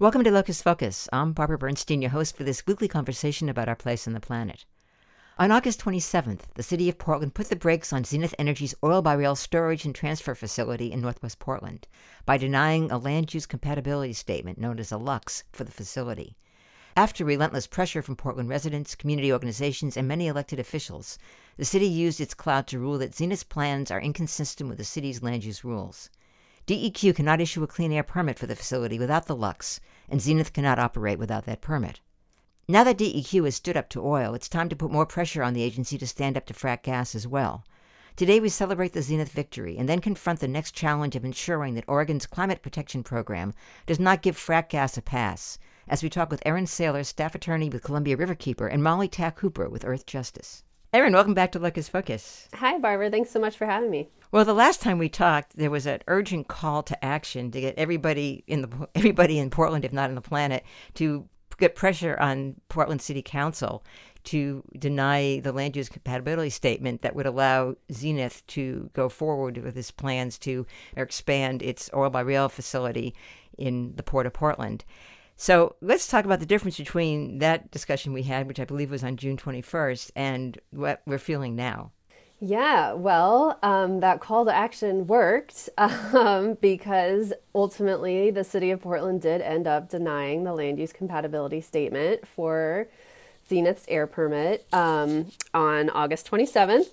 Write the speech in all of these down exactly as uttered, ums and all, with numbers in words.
Welcome to Locus Focus. I'm Barbara Bernstein, your host for this weekly conversation about our place on the planet. On August twenty-seventh, the city of Portland put the brakes on Zenith Energy's oil-by-rail storage and transfer facility in Northwest Portland by denying a land use compatibility statement known as a L U C S for the facility. After relentless pressure from Portland residents, community organizations, and many elected officials, the city used its clout to rule that Zenith's plans are inconsistent with the city's land use rules. D E Q cannot issue a clean air permit for the facility without the L U C S, and Zenith cannot operate without that permit. Now that D E Q has stood up to oil, it's time to put more pressure on the agency to stand up to frack gas as well. Today we celebrate the Zenith victory and then confront the next challenge of ensuring that Oregon's climate protection program does not give frack gas a pass, as we talk with Erin Saylor, staff attorney with Columbia Riverkeeper, and Molly Tack Hooper with Earth Justice. Erin, welcome back to Locus Focus. Hi, Barbara. Thanks so much for having me. Well, the last time we talked, there was an urgent call to action to get everybody in the everybody in Portland, if not on the planet, to get pressure on Portland City Council to deny the land use compatibility statement that would allow Zenith to go forward with its plans to expand its oil-by-rail facility in the Port of Portland. So let's talk about the difference between that discussion we had, which I believe was on June twenty-first, and what we're feeling now. Yeah, well, um, that call to action worked um, because ultimately the city of Portland did end up denying the land use compatibility statement for Zenith's air permit um, on August twenty-seventh.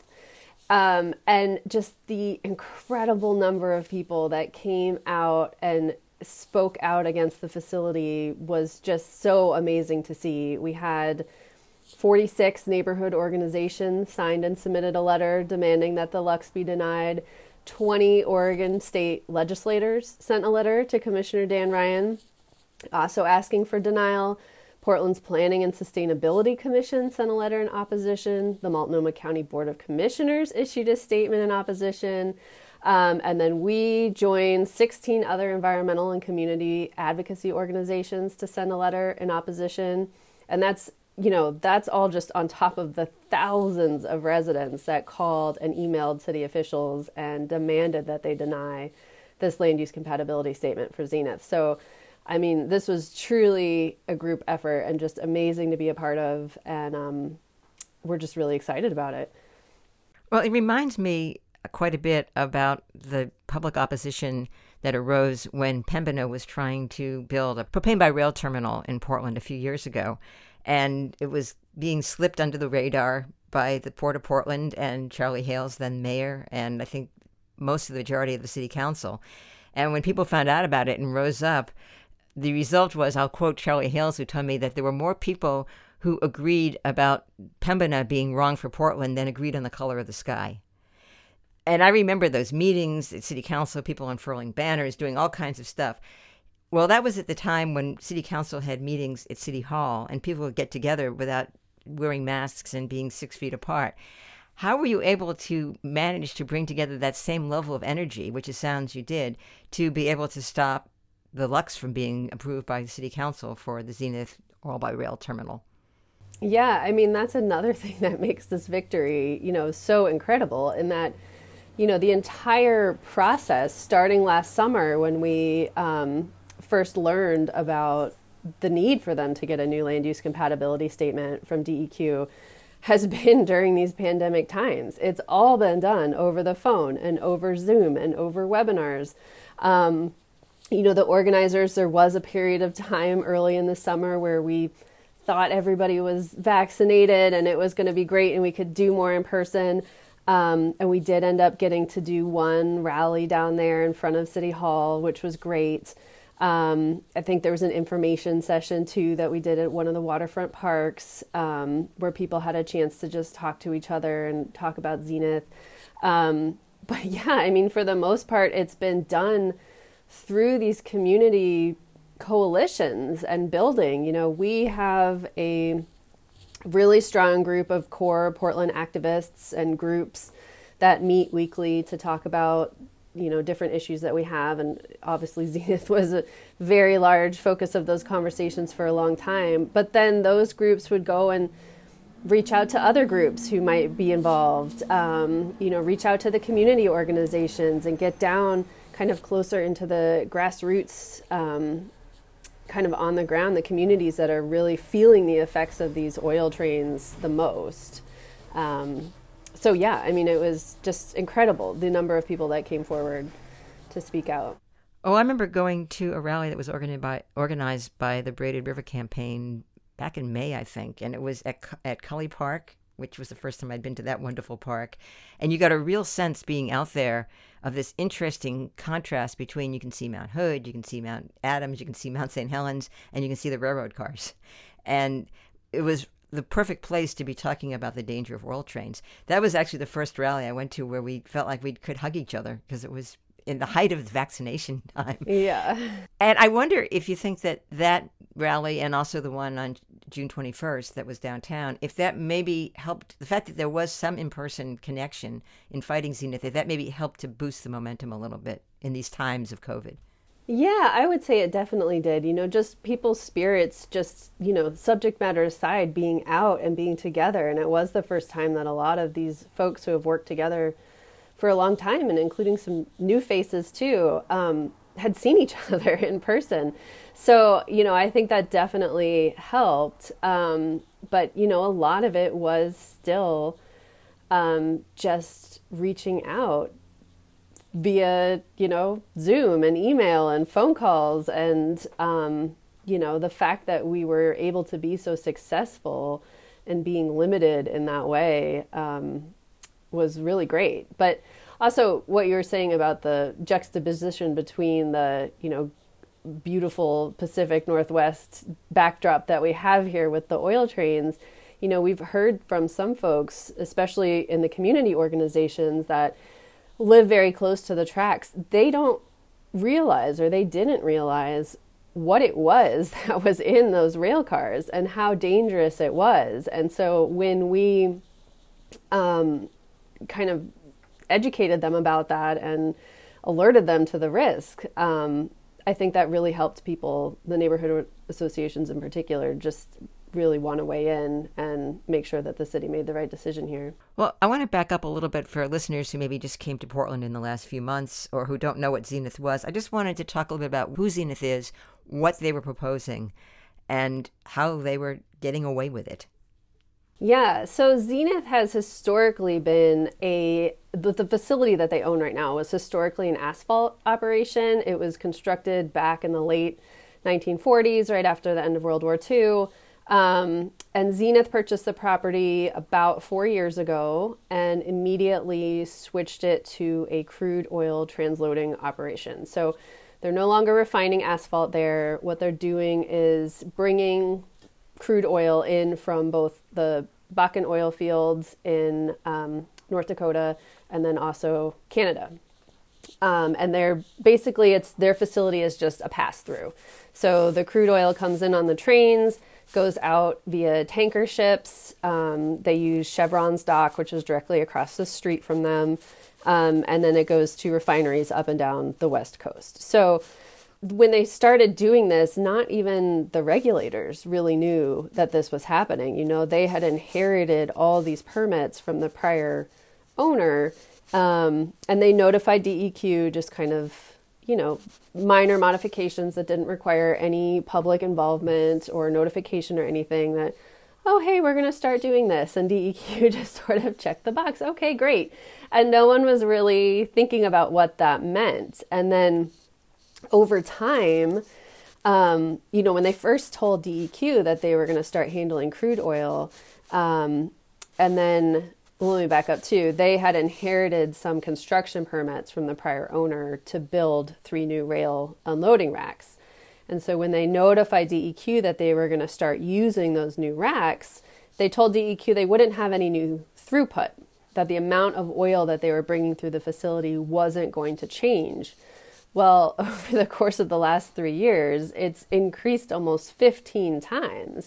Um, and just the incredible number of people that came out and spoke out against the facility was just so amazing to see. We had forty-six neighborhood organizations signed and submitted a letter demanding that the L U C S be denied. twenty Oregon state legislators sent a letter to Commissioner Dan Ryan, also asking for denial. Portland's Planning and Sustainability Commission sent a letter in opposition. The Multnomah County Board of Commissioners issued a statement in opposition. Um, and then we joined sixteen other environmental and community advocacy organizations to send a letter in opposition. And that's You know, that's all just on top of the thousands of residents that called and emailed city officials and demanded that they deny this land use compatibility statement for Zenith. So, I mean, this was truly a group effort and just amazing to be a part of. And um, we're just really excited about it. Well, it reminds me quite a bit about the public opposition that arose when Pembina was trying to build a propane by rail terminal in Portland a few years ago. And it was being slipped under the radar by the Port of Portland and Charlie Hales, then mayor, and I think most of the majority of the city council. And when people found out about it and rose up, the result was, I'll quote Charlie Hales, who told me that there were more people who agreed about Pembina being wrong for Portland than agreed on the color of the sky. And I remember those meetings at city council, people unfurling banners, doing all kinds of stuff. Well, that was at the time when city council had meetings at City Hall and people would get together without wearing masks and being six feet apart. How were you able to manage to bring together that same level of energy, which it sounds you did, to be able to stop the L U C S from being approved by the city council for the Zenith oil-by-rail terminal? Yeah, I mean, that's another thing that makes this victory, you know, so incredible in that, you know, the entire process starting last summer when we um, first learned about the need for them to get a new land use compatibility statement from D E Q has been during these pandemic times. It's all been done over the phone and over Zoom and over webinars. Um, you know, the organizers, there was a period of time early in the summer where we thought everybody was vaccinated and it was going to be great and we could do more in person. Um, and we did end up getting to do one rally down there in front of City Hall, which was great. Um, I think there was an information session too that we did at one of the waterfront parks um, where people had a chance to just talk to each other and talk about Zenith. Um, but yeah, I mean, for the most part, it's been done through these community coalitions and building. You know, we have a really strong group of core Portland activists and groups that meet weekly to talk about, you know, different issues that we have. And obviously Zenith was a very large focus of those conversations for a long time. But then those groups would go and reach out to other groups who might be involved, um, you know, reach out to the community organizations and get down kind of closer into the grassroots um, kind of on the ground, the communities that are really feeling the effects of these oil trains the most. Um, so yeah, I mean, it was just incredible, the number of people that came forward to speak out. Oh, I remember going to a rally that was organized by organized by the Braided River Campaign back in May, I think, and it was at at Cully Park, which was the first time I'd been to that wonderful park. And you got a real sense being out there of this interesting contrast between, you can see Mount Hood, you can see Mount Adams, you can see Mount Saint Helens, and you can see the railroad cars. And it was the perfect place to be talking about the danger of oil trains. That was actually the first rally I went to where we felt like we could hug each other, because it was in the height of vaccination time. Yeah. And I wonder if you think that that rally, and also the one on June twenty-first that was downtown, if that maybe helped, the fact that there was some in-person connection in fighting Zenith, if that maybe helped to boost the momentum a little bit in these times of COVID. Yeah, I would say it definitely did. You know, just people's spirits, just, you know, subject matter aside, being out and being together. And it was the first time that a lot of these folks who have worked together for a long time, and including some new faces too, um, had seen each other in person. So, you know, I think that definitely helped. Um, but, you know, a lot of it was still um, just reaching out via, you know, Zoom and email and phone calls. And, um, you know, the fact that we were able to be so successful and being limited in that way, um, was really great. But also what you were saying about the juxtaposition between the, you know, beautiful Pacific Northwest backdrop that we have here with the oil trains, you know, we've heard from some folks, especially in the community organizations that live very close to the tracks, they don't realize, or they didn't realize, what it was that was in those rail cars and how dangerous it was. And so when we um, kind of educated them about that and alerted them to the risk, um, I think that really helped people, the neighborhood associations in particular, just really want to weigh in and make sure that the city made the right decision here. Well, I want to back up a little bit for listeners who maybe just came to Portland in the last few months or who don't know what Zenith was. I just wanted to talk a little bit about who Zenith is, what they were proposing, and how they were getting away with it. Yeah, so Zenith has historically been a, the, the facility that they own right now was historically an asphalt operation. It was constructed back in the late nineteen forties, right after the end of World War Two. Um, and Zenith purchased the property about four years ago and immediately switched it to a crude oil transloading operation. So they're no longer refining asphalt there. What they're doing is bringing crude oil in from both the Bakken oil fields in um, North Dakota and then also Canada. Um, and they're basically, it's their facility is just a pass through. So the crude oil comes in on the trains, goes out via tanker ships. Um, they use Chevron's dock, which is directly across the street from them. Um, and then it goes to refineries up and down the West Coast. So when they started doing this, not even the regulators really knew that this was happening. You know, they had inherited all these permits from the prior owner, um, and they notified D E Q just kind of, you know, minor modifications that didn't require any public involvement or notification or anything that, oh, hey, we're going to start doing this. And D E Q just sort of checked the box. Okay, great. And no one was really thinking about what that meant. And then over time, um, you know, when they first told D E Q that they were going to start handling crude oil, um, and then, well, let me back up too, they had inherited some construction permits from the prior owner to build three new rail unloading racks. And so when they notified D E Q that they were going to start using those new racks, they told D E Q they wouldn't have any new throughput, that the amount of oil that they were bringing through the facility wasn't going to change. Well, over the course of the last three years, it's increased almost fifteen times.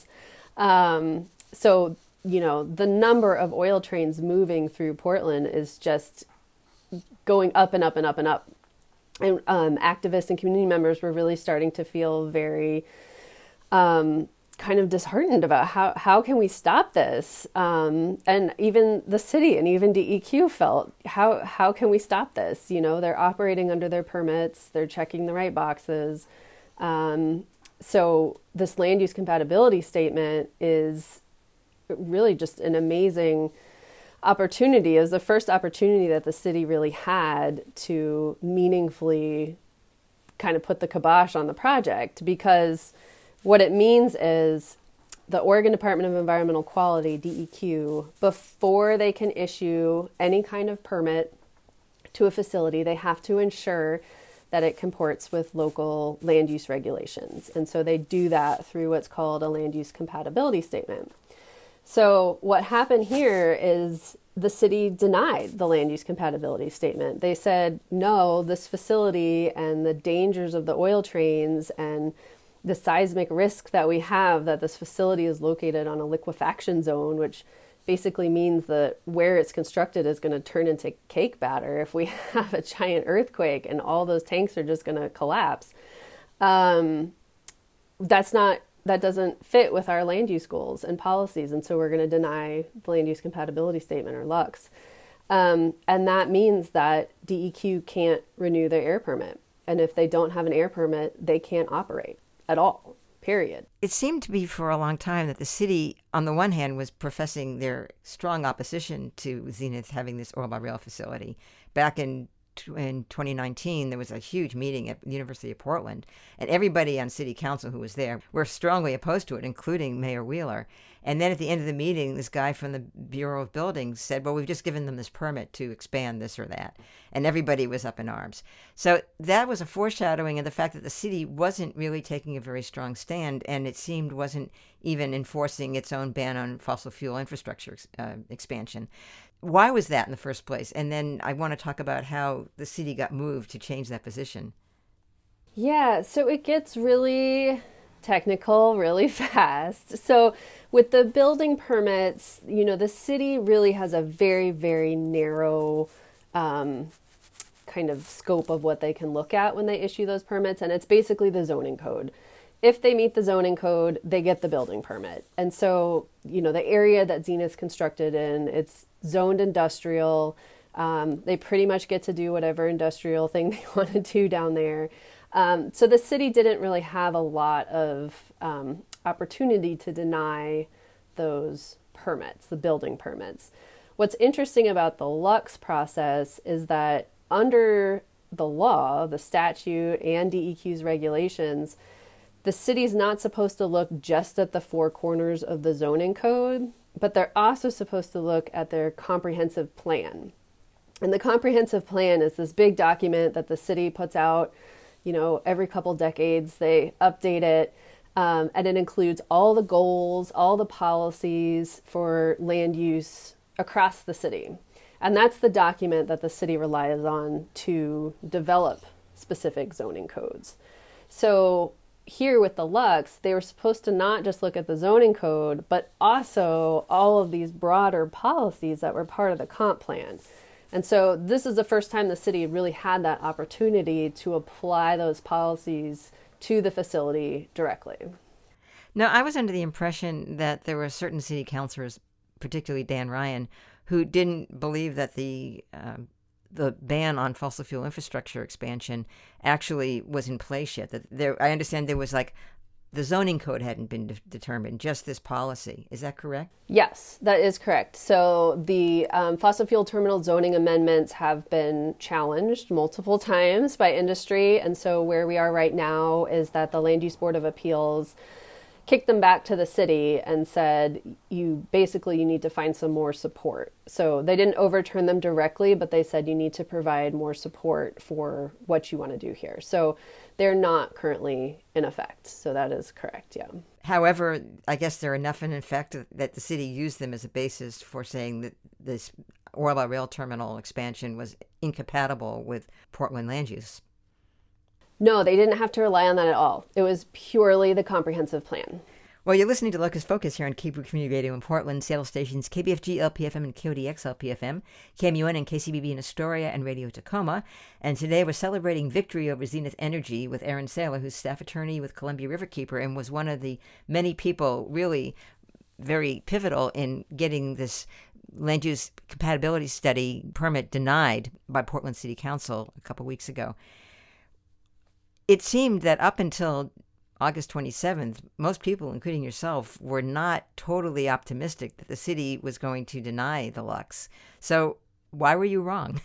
Um, so, you know, the number of oil trains moving through Portland is just going up and up and up and up. And um, activists and community members were really starting to feel very um, kind of disheartened about how, how can we stop this? Um, and even the city and even D E Q felt, how, how can we stop this? You know, they're operating under their permits, they're checking the right boxes. Um, so this land use compatibility statement is really just an amazing opportunity. It was the first opportunity that the city really had to meaningfully kind of put the kibosh on the project, because what it means is the Oregon Department of Environmental Quality, D E Q, before they can issue any kind of permit to a facility, they have to ensure that it comports with local land use regulations. And so they do that through what's called a land use compatibility statement. So what happened here is the city denied the land use compatibility statement. They said, no, this facility and the dangers of the oil trains and the seismic risk that we have, that this facility is located on a liquefaction zone, which basically means that where it's constructed is going to turn into cake batter if we have a giant earthquake and all those tanks are just going to collapse. Um, that's not, that doesn't fit with our land use goals and policies. And so we're going to deny the land use compatibility statement, or L U C S. Um, and that means that D E Q can't renew their air permit. And if they don't have an air permit, they can't operate at all, period. It seemed to be for a long time that the city, on the one hand, was professing their strong opposition to Zenith having this oil by rail facility. Back in in twenty nineteen, there was a huge meeting at the University of Portland, and everybody on city council who was there were strongly opposed to it, including Mayor Wheeler. And then at the end of the meeting, this guy from the Bureau of Buildings said, well, we've just given them this permit to expand this or that. And everybody was up in arms. So that was a foreshadowing of the fact that the city wasn't really taking a very strong stand, and it seemed wasn't even enforcing its own ban on fossil fuel infrastructure uh, expansion. Why was that in the first place? And then I want to talk about how the city got moved to change that position. Yeah, so it gets really technical really fast. So with the building permits, you know, the city really has a very, very narrow um, kind of scope of what they can look at when they issue those permits. And it's basically the zoning code. If they meet the zoning code, they get the building permit. And so, you know, the area that Zenith's constructed in, it's zoned industrial. Um, they pretty much get to do whatever industrial thing they want to do down there. Um, so the city didn't really have a lot of um, opportunity to deny those permits, the building permits. What's interesting about the L U C S process is that under the law, the statute, and D E Q's regulations, the city's not supposed to look just at the four corners of the zoning code, but they're also supposed to look at their comprehensive plan. And the comprehensive plan is this big document that the city puts out, you know, every couple decades. They update it, um, and it includes all the goals, all the policies for land use across the city. And that's the document that the city relies on to develop specific zoning codes. So here with the L U C S, they were supposed to not just look at the zoning code, but also all of these broader policies that were part of the comp plan. And so this is the first time the city really had that opportunity to apply those policies to the facility directly. Now, I was under the impression that there were certain city councilors, particularly Dan Ryan, who didn't believe that the um, the ban on fossil fuel infrastructure expansion actually was in place yet. That there, I understand there was like the zoning code hadn't been de- determined, just this policy. Is that correct? Yes, that is correct. So the um, fossil fuel terminal zoning amendments have been challenged multiple times by industry. And so where we are right now is that the Land Use Board of Appeals kicked them back to the city and said, you basically, you need to find some more support. So they didn't overturn them directly, but they said you need to provide more support for what you want to do here. So they're not currently in effect. So that is correct, yeah. However, I guess they're enough in effect that the city used them as a basis for saying that this oil by rail terminal expansion was incompatible with Portland land use. No, they didn't have to rely on that at all. It was purely the comprehensive plan. Well, you're listening to Locust Focus here on K B Community Radio in Portland, Seattle stations K B F G L P F M and K O D X L P F M, K M U N and K C B B in Astoria, and Radio Tacoma. And today we're celebrating victory over Zenith Energy with Aaron Saylor, who's staff attorney with Columbia Riverkeeper and was one of the many people really very pivotal in getting this land use compatibility study permit denied by Portland City Council a couple weeks ago. It seemed that up until August twenty-seventh, most people, including yourself, were not totally optimistic that the city was going to deny the Lux. So why were you wrong?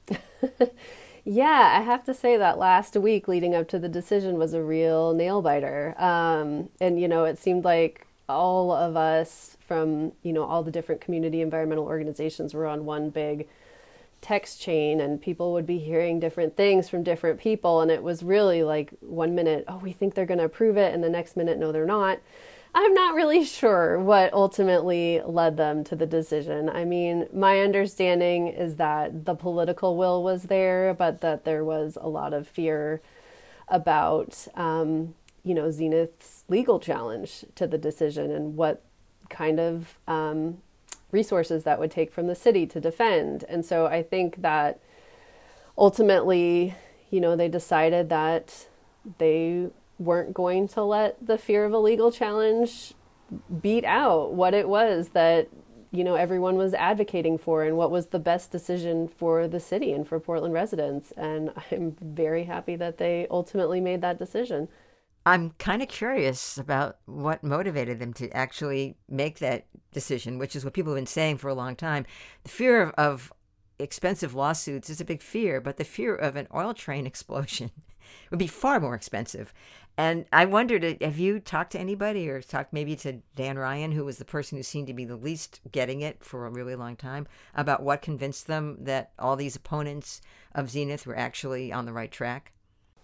Yeah, I have to say that last week leading up to the decision was a real nail biter. Um, and, you know, it seemed like all of us from, you know, all the different community environmental organizations were on one big text chain, and people would be hearing different things from different people. And it was really like one minute, oh, we think they're going to approve it. And the next minute, no, they're not. I'm not really sure what ultimately led them to the decision. I mean, my understanding is that the political will was there, but that there was a lot of fear about, um, you know, Zenith's legal challenge to the decision and what kind of um, resources that would take from the city to defend. And so I think that ultimately, you know, they decided that they weren't going to let the fear of a legal challenge beat out what it was that, you know, everyone was advocating for and what was the best decision for the city and for Portland residents. And I'm very happy that they ultimately made that decision. I'm kind of curious about what motivated them to actually make that decision, which is what people have been saying for a long time. The fear of, of expensive lawsuits is a big fear, but the fear of an oil train explosion would be far more expensive. And I wondered, have you talked to anybody or talked maybe to Dan Ryan, who was the person who seemed to be the least getting it for a really long time, about what convinced them that all these opponents of Zenith were actually on the right track?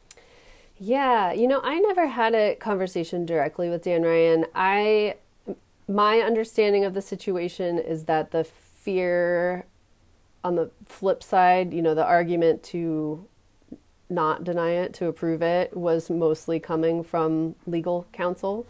Yeah, you know, I never had a conversation directly with Dan Ryan. I, my understanding of the situation is that the fear on the flip side, you know, the argument to not deny it, to approve it, was mostly coming from legal counsel.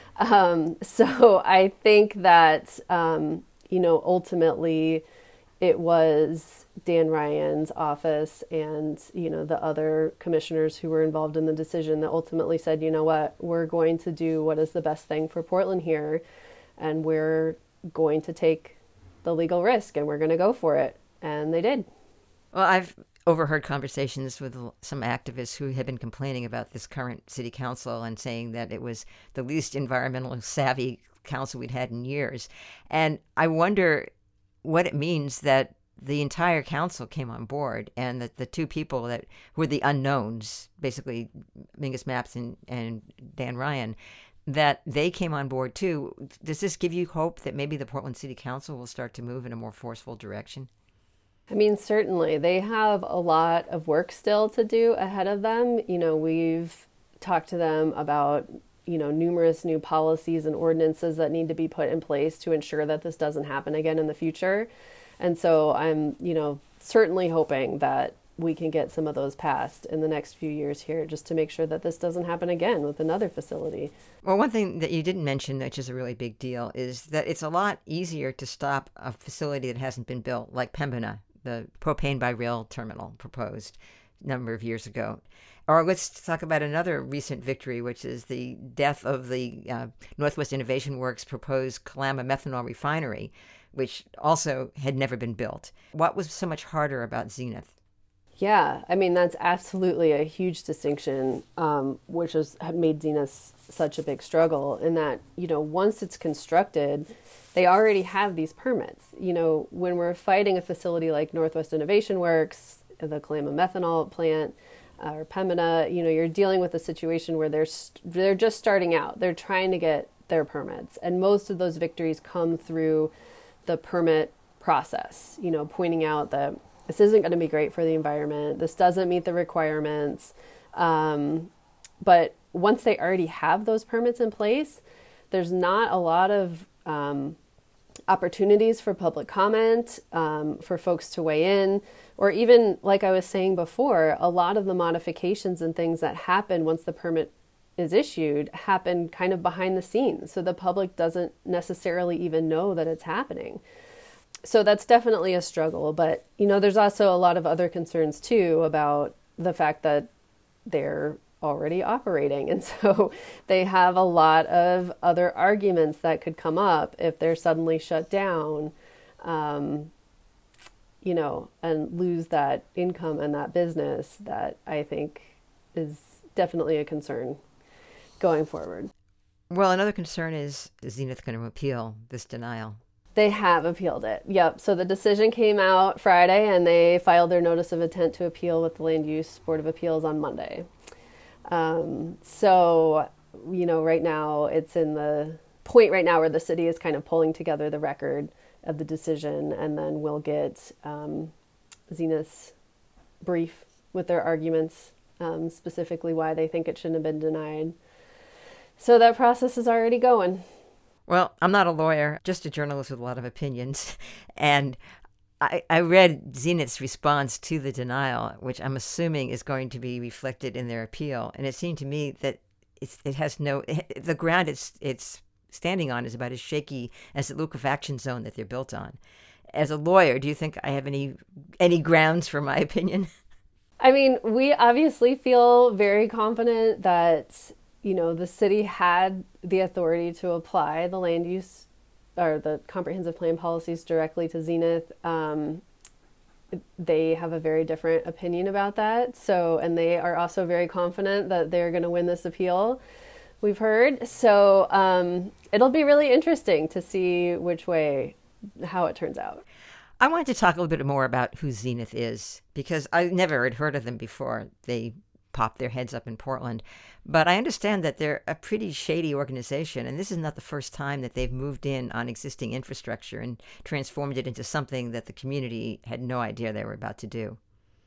Um, so I think that, um, you know, ultimately it was Dan Ryan's office and, you know, the other commissioners who were involved in the decision that ultimately said, you know what, we're going to do what is the best thing for Portland here, and we're going to take the legal risk and we're going to go for it. And they did. Well, I've overheard conversations with some activists who had been complaining about this current city council and saying that it was the least environmentally savvy council we'd had in years. And I wonder what it means that the entire council came on board and that the two people that were the unknowns, basically Mingus Mapps and, and Dan Ryan, that they came on board too. Does this give you hope that maybe the Portland City Council will start to move in a more forceful direction? I mean, certainly. They have a lot of work still to do ahead of them. You know, we've talked to them about, you know, numerous new policies and ordinances that need to be put in place to ensure that this doesn't happen again in the future. And so I'm, you know, certainly hoping that we can get some of those passed in the next few years here, just to make sure that this doesn't happen again with another facility. Well, one thing that you didn't mention, which is a really big deal, is that it's a lot easier to stop a facility that hasn't been built, like Pembina, the propane by rail terminal proposed a number of years ago. Or let's talk about another recent victory, which is the death of the uh, Northwest Innovation Works proposed Kalama methanol refinery, which also had never been built. What was so much harder about Zenith? Yeah, I mean, that's absolutely a huge distinction, um, which has made Zenith such a big struggle in that, you know, once it's constructed, they already have these permits. You know, when we're fighting a facility like Northwest Innovation Works, the Kalama methanol plant, uh, or Pembina, you know, you're dealing with a situation where they're, st- they're just starting out. They're trying to get their permits. And most of those victories come through the permit process, you know, pointing out that this isn't going to be great for the environment. This doesn't meet the requirements. Um, but once they already have those permits in place, there's not a lot of um, opportunities for public comment, um, for folks to weigh in, or even, like I was saying before, a lot of the modifications and things that happen once the permit is issued happen kind of behind the scenes. So the public doesn't necessarily even know that it's happening. So that's definitely a struggle. But, you know, there's also a lot of other concerns, too, about the fact that they're already operating. And so they have a lot of other arguments that could come up if they're suddenly shut down, um, you know, and lose that income and that business that I think is definitely a concern. going forward. Well, another concern is, is Zenith going to appeal this denial? They have appealed it. Yep. So the decision came out Friday, and they filed their notice of intent to appeal with the Land Use Board of Appeals on Monday. Um, so, you know, right now it's in the point right now where the city is kind of pulling together the record of the decision, and then we'll get um, Zenith's brief with their arguments, um, specifically why they think it shouldn't have been denied. So that process is already going. Well, I'm not a lawyer, just a journalist with a lot of opinions. And I, I read Zenith's response to the denial, which I'm assuming is going to be reflected in their appeal. And it seemed to me that it's, it has no, the ground it's, it's standing on is about as shaky as the liquefaction zone that they're built on. As a lawyer, do you think I have any any grounds for my opinion? I mean, we obviously feel very confident that, you know, the city had the authority to apply the land use or the comprehensive plan policies directly to Zenith. Um, they have a very different opinion about that. So, and they are also very confident that they're going to win this appeal, we've heard. So um, it'll be really interesting to see which way, how it turns out. I wanted to talk a little bit more about who Zenith is, because I never had heard of them before they popped their heads up in Portland. But I understand that they're a pretty shady organization, and this is not the first time that they've moved in on existing infrastructure and transformed it into something that the community had no idea they were about to do.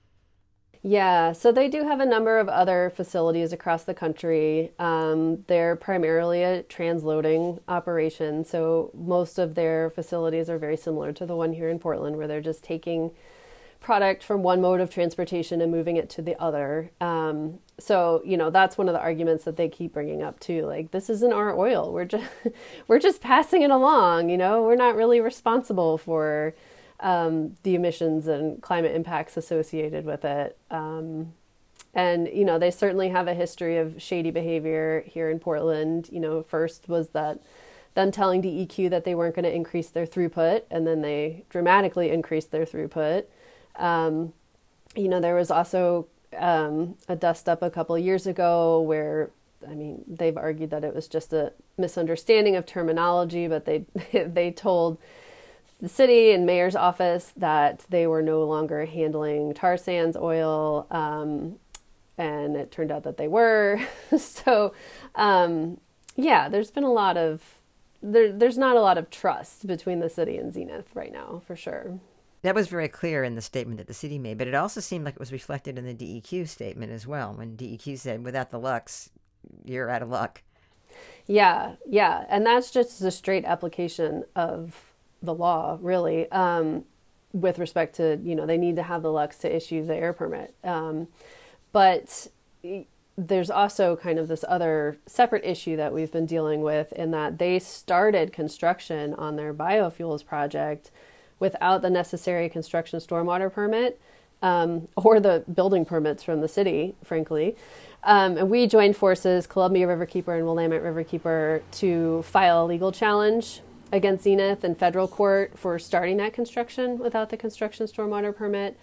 Yeah, so they do have a number of other facilities across the country. Um, they're primarily a transloading operation, so most of their facilities are very similar to the one here in Portland, where they're just taking product from one mode of transportation and moving it to the other. Um, so, you know, that's one of the arguments that they keep bringing up too. Like, this isn't our oil. We're just, we're just passing it along. You know, we're not really responsible for um, the emissions and climate impacts associated with it. Um, and, you know, they certainly have a history of shady behavior here in Portland. You know, first was that them telling D E Q that they weren't going to increase their throughput, and then they dramatically increased their throughput. Um, you know, there was also um, a dust up a couple of years ago where, I mean, they've argued that it was just a misunderstanding of terminology, but they they told the city and mayor's office that they were no longer handling tar sands oil, um, and it turned out that they were. so, um, yeah, there's been a lot of, there, there's not a lot of trust between the city and Zenith right now, for sure. That was very clear in the statement that the city made, but it also seemed like it was reflected in the D E Q statement as well, when D E Q said, without the Lux, you're out of luck. Yeah, yeah. And that's just a straight application of the law, really, um, with respect to, you know, they need to have the Lux to issue the air permit. Um, but there's also kind of this other separate issue that we've been dealing with, in that they started construction on their biofuels project without the necessary construction stormwater permit, um, or the building permits from the city, frankly. Um, and we joined forces, Columbia Riverkeeper and Willamette Riverkeeper, to file a legal challenge against Zenith in federal court for starting that construction without the construction stormwater permit.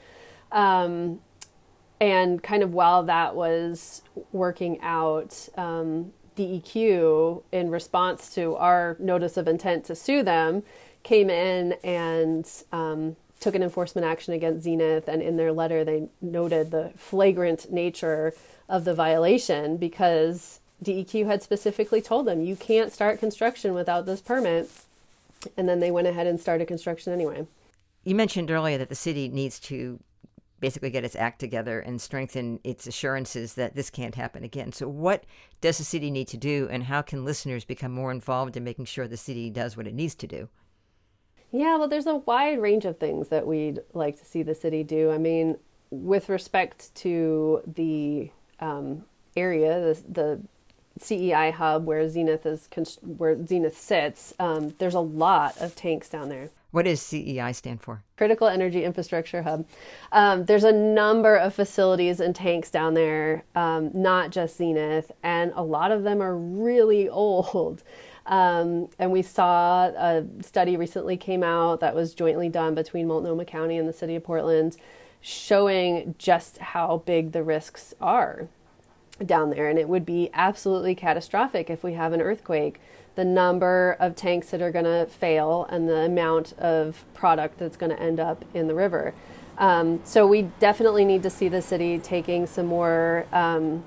Um, and kind of while that was working out, um, D E Q, in response to our notice of intent to sue them, came in and um, took an enforcement action against Zenith. And in their letter, they noted the flagrant nature of the violation, because D E Q had specifically told them, you can't start construction without this permit. And then they went ahead and started construction anyway. You mentioned earlier that the city needs to basically get its act together and strengthen its assurances that this can't happen again. So what does the city need to do, and how can listeners become more involved in making sure the city does what it needs to do? Yeah, well, there's a wide range of things that we'd like to see the city do. I mean, with respect to the um, area, the, the C E I hub where Zenith is, where Zenith sits, um, there's a lot of tanks down there. What does C E I stand for? Critical Energy Infrastructure Hub. Um, there's a number of facilities and tanks down there, um, not just Zenith, and a lot of them are really old. Um, and we saw a study recently came out that was jointly done between Multnomah County and the city of Portland, showing just how big the risks are. down there, and it would be absolutely catastrophic if we have an earthquake. The number of tanks that are going to fail and the amount of product that's going to end up in the river. Um, so we definitely need to see the city taking some more, um,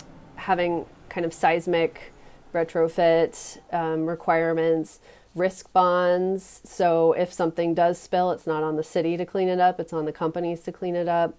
having kind of seismic retrofit um, requirements, risk bonds. So if something does spill, it's not on the city to clean it up, it's on the companies to clean it up.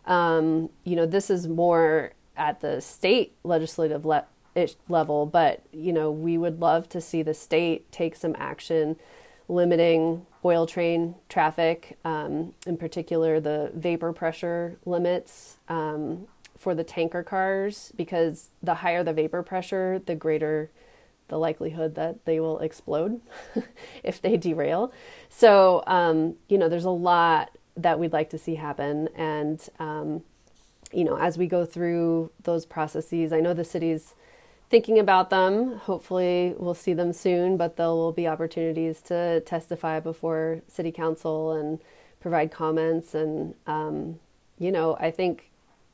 Um, you know, this is more at the state legislative le- level, but, you know, we would love to see the state take some action limiting oil train traffic, um, in particular the vapor pressure limits um, for the tanker cars, because the higher the vapor pressure, the greater the likelihood that they will explode if they derail. So, um, you know, there's a lot that we'd like to see happen. And, um, you know, as we go through those processes, I know the city's thinking about them. Hopefully we'll see them soon, but there will be opportunities to testify before city council and provide comments. And, um, you know, I think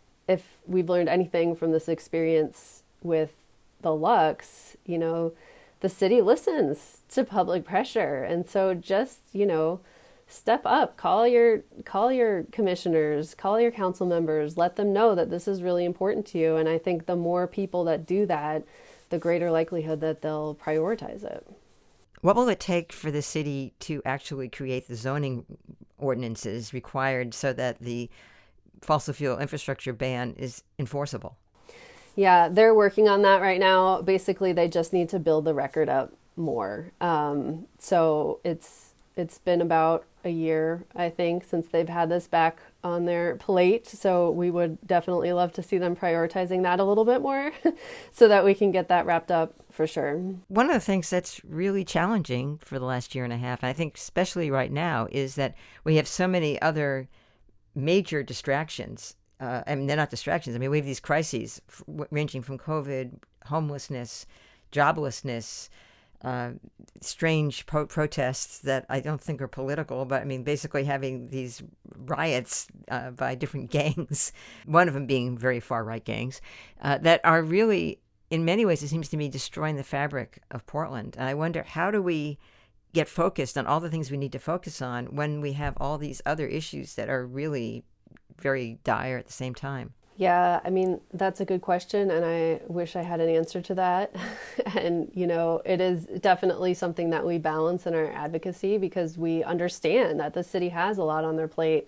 if we've learned anything from this experience with the Lux, you know, the city listens to public pressure. And so just, you know, step up, call your, call your commissioners, call your council members, let them know that this is really important to you. And I think the more people that do that, the greater likelihood that they'll prioritize it. What will it take for the city to actually create the zoning ordinances required so that the fossil fuel infrastructure ban is enforceable? Yeah, they're working on that right now. Basically, they just need to build the record up more. Um, so it's it's been about a year, I think, since they've had this back on their plate. So we would definitely love to see them prioritizing that a little bit more so that we can get that wrapped up for sure. One of the things that's really challenging for the last year and a half, and I think especially right now, is that we have so many other major distractions. Uh, I mean, they're not distractions. I mean, we have these crises f- ranging from COVID, homelessness, joblessness, uh, strange pro- protests that I don't think are political, but I mean, basically having these riots uh, by different gangs, one of them being very far-right gangs, uh, that are really, in many ways, it seems to me, destroying the fabric of Portland. And I wonder, how do we get focused on all the things we need to focus on when we have all these other issues that are really very dire at the same time? Yeah, I mean, that's a good question, and I wish I had an answer to that. And, you know, it is definitely something that we balance in our advocacy because we understand that the city has a lot on their plate.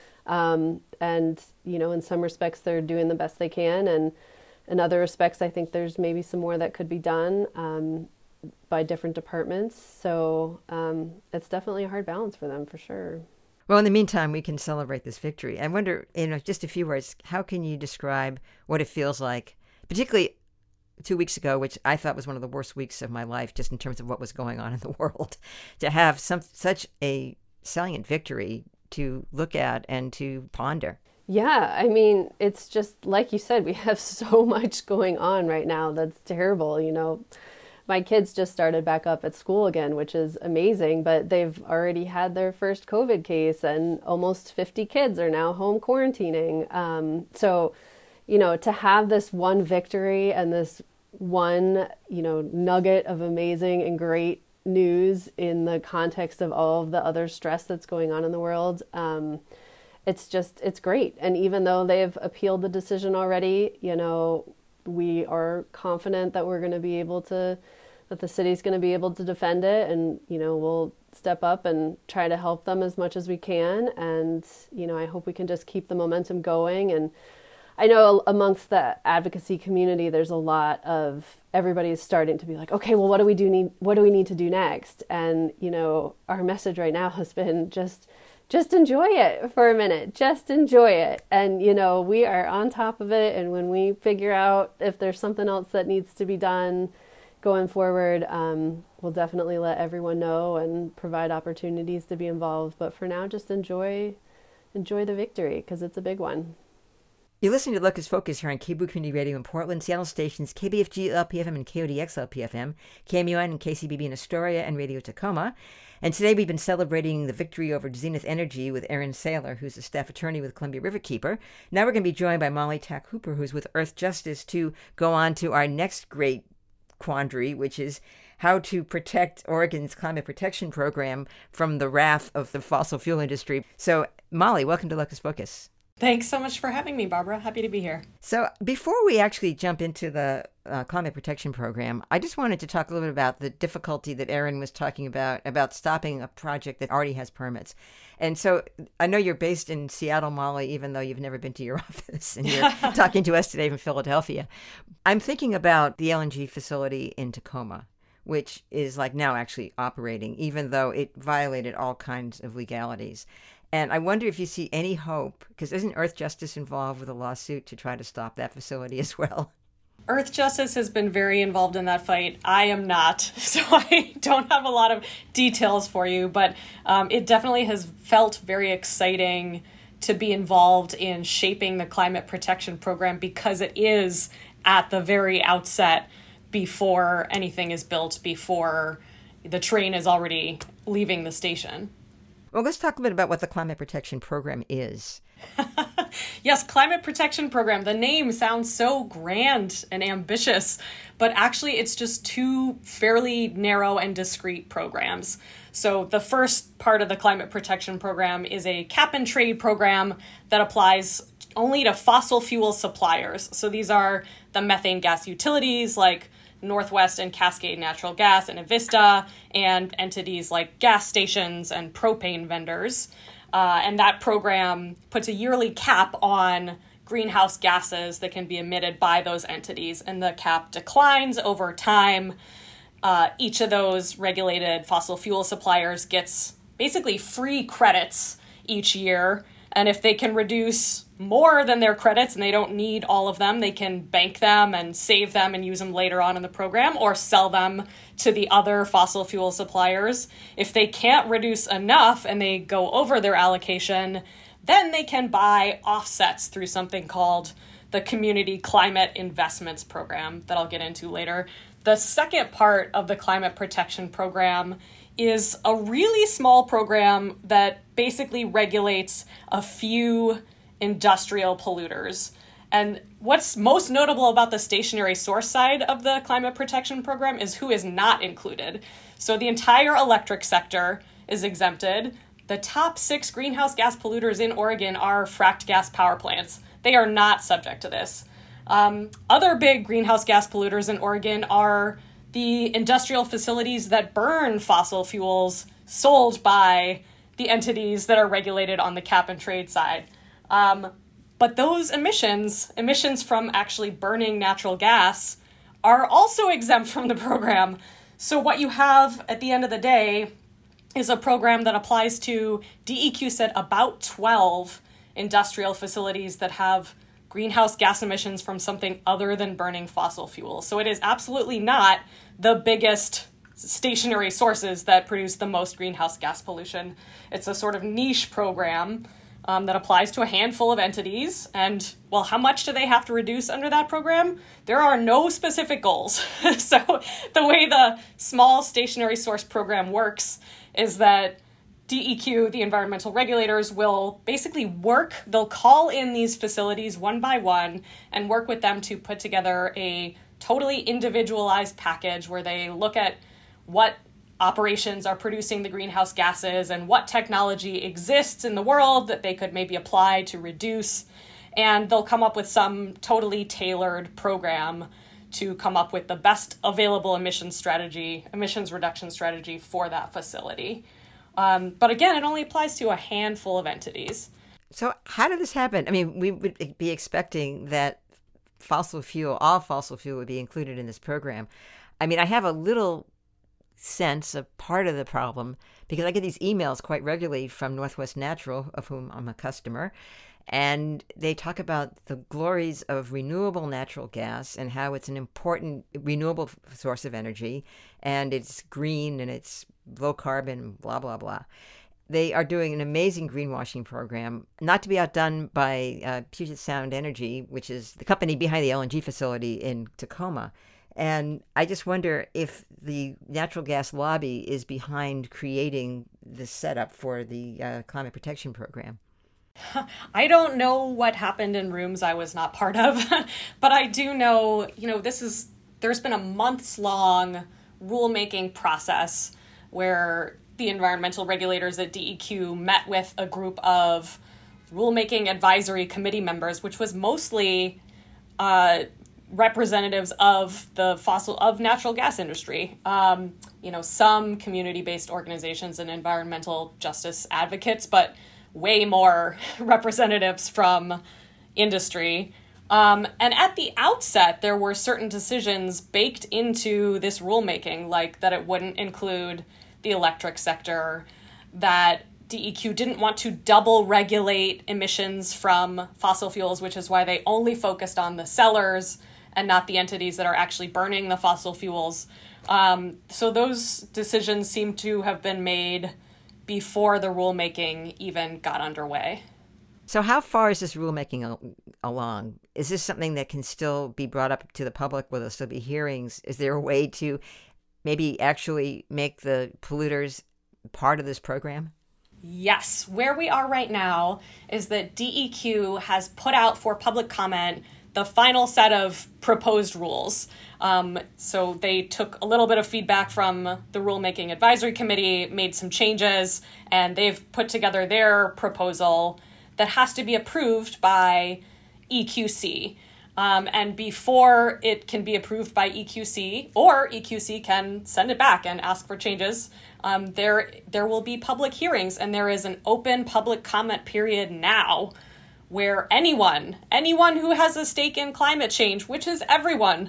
Um, and, you know, in some respects, they're doing the best they can. And in other respects, I think there's maybe some more that could be done um, by different departments. So um, it's definitely a hard balance for them, for sure. Well, in the meantime, we can celebrate this victory. I wonder, in just a few words, how can you describe what it feels like, particularly two weeks ago, which I thought was one of the worst weeks of my life, just in terms of what was going on in the world, to have some such a salient victory to look at and to ponder? Yeah, I mean, it's just like you said, we have so much going on right now that's terrible, you know. My kids just started back up at school again, which is amazing, but they've already had their first COVID case and almost fifty kids are now home quarantining. Um, so, you know, to have this one victory and this one, you know, nugget of amazing and great news in the context of all of the other stress that's going on in the world, um, it's just, it's great. And even though they've appealed the decision already, you know, we are confident that we're going to be able to, that the city's going to be able to defend it. And, you know, we'll step up and try to help them as much as we can. And, you know, I hope we can just keep the momentum going. And I know amongst the advocacy community, there's a lot of, everybody's starting to be like, okay, well, what do we do need, what do we need to do next? And, you know, our message right now has been just, just enjoy it for a minute. Just enjoy it. And, you know, we are on top of it. And when we figure out if there's something else that needs to be done going forward, um, we'll definitely let everyone know and provide opportunities to be involved. But for now, just enjoy, enjoy the victory because it's a big one. You're listening to Locus Focus here on K B O O Community Radio in Portland, Seattle stations K B F G L P F M and K O D X L P F M, K M U N and K C B B in Astoria, and Radio Tacoma. And today we've been celebrating the victory over Zenith Energy with Aaron Saylor, who's a staff attorney with Columbia Riverkeeper. Now we're going to be joined by Molly Tack Hooper, who's with Earth Justice, to go on to our next great quandary, which is how to protect Oregon's climate protection program from the wrath of the fossil fuel industry. So, Molly, welcome to Locus Focus. Thanks so much for having me, Barbara. Happy to be here. So before we actually jump into the uh, climate protection program, I just wanted to talk a little bit about the difficulty that Aaron was talking about, about stopping a project that already has permits. And so I know you're based in Seattle, Molly, even though you've never been to your office, and you're talking to us today from Philadelphia. I'm thinking about the L N G facility in Tacoma, which is like now actually operating, even though it violated all kinds of legalities. And I wonder if you see any hope, because isn't Earth Justice involved with a lawsuit to try to stop that facility as well? Earth Justice has been very involved in that fight. I am not, so I don't have a lot of details for you, but um, it definitely has felt very exciting to be involved in shaping the climate protection program because it is at the very outset before anything is built, before the train is already leaving the station. Well, let's talk a bit about what the climate protection program is. Yes, climate protection program. The name sounds so grand and ambitious, but actually it's just two fairly narrow and discrete programs. So the first part of the climate protection program is a cap and trade program that applies only to fossil fuel suppliers. So these are the methane gas utilities like Northwest and Cascade Natural Gas and Avista, and entities like gas stations and propane vendors. Uh, and that program puts a yearly cap on greenhouse gases that can be emitted by those entities, and the cap declines over time. Uh, each of those regulated fossil fuel suppliers gets basically free credits each year, and if they can reduce more than their credits and they don't need all of them, they can bank them and save them and use them later on in the program or sell them to the other fossil fuel suppliers. If they can't reduce enough and they go over their allocation, then they can buy offsets through something called the Community Climate Investments Program that I'll get into later. The second part of the climate protection program is a really small program that basically regulates a few industrial polluters. And what's most notable about the stationary source side of the climate protection program is who is not included. So the entire electric sector is exempted. The top six greenhouse gas polluters in Oregon are fracked gas power plants. They are not subject to this. Um, other big greenhouse gas polluters in Oregon are the industrial facilities that burn fossil fuels sold by the entities that are regulated on the cap and trade side. Um, but those emissions, emissions from actually burning natural gas, are also exempt from the program. So what you have at the end of the day is a program that applies to, D E Q said, about twelve industrial facilities that have greenhouse gas emissions from something other than burning fossil fuels. So it is absolutely not the biggest stationary sources that produce the most greenhouse gas pollution. It's a sort of niche program um, that applies to a handful of entities. And, well, how much do they have to reduce under that program? There are no specific goals. So the way the small stationary source program works is that D E Q, the environmental regulators, will basically work, they'll call in these facilities one by one and work with them to put together a totally individualized package where they look at what operations are producing the greenhouse gases and what technology exists in the world that they could maybe apply to reduce. And they'll come up with some totally tailored program to come up with the best available emissions strategy, emissions reduction strategy for that facility. Um, but again, it only applies to a handful of entities. So how did this happen? I mean, we would be expecting that fossil fuel, all fossil fuel would be included in this program. I mean, I have a little sense of part of the problem because I get these emails quite regularly from Northwest Natural, of whom I'm a customer, and they talk about the glories of renewable natural gas and how it's an important renewable source of energy, and it's green and it's low carbon, blah, blah, blah. They are doing an amazing greenwashing program, not to be outdone by uh, Puget Sound Energy, which is the company behind the L N G facility in Tacoma. And I just wonder if the natural gas lobby is behind creating the setup for the uh, climate protection program. I don't know what happened in rooms I was not part of, but I do know, you know, this is, there's been a months long rulemaking process where the environmental regulators at D E Q met with a group of rulemaking advisory committee members, which was mostly uh, representatives of the fossil of natural gas industry. Um, you know, some community-based organizations and environmental justice advocates, but way more representatives from industry. Um, and at the outset, there were certain decisions baked into this rulemaking, like that it wouldn't include the electric sector, that D E Q didn't want to double regulate emissions from fossil fuels, which is why they only focused on the sellers and not the entities that are actually burning the fossil fuels. Um, so those decisions seem to have been made before the rulemaking even got underway. So how far is this rulemaking al- along? Is this something that can still be brought up to the public? Will there still be hearings? Is there a way to maybe actually make the polluters part of this program? Yes. Where we are right now is that D E Q has put out for public comment the final set of proposed rules. Um, so they took a little bit of feedback from the Rulemaking Advisory Committee, made some changes, and they've put together their proposal that has to be approved by E Q C. Um, and before it can be approved by E Q C, or E Q C can send it back and ask for changes, um, there there will be public hearings, and there is an open public comment period now where anyone, anyone who has a stake in climate change, which is everyone,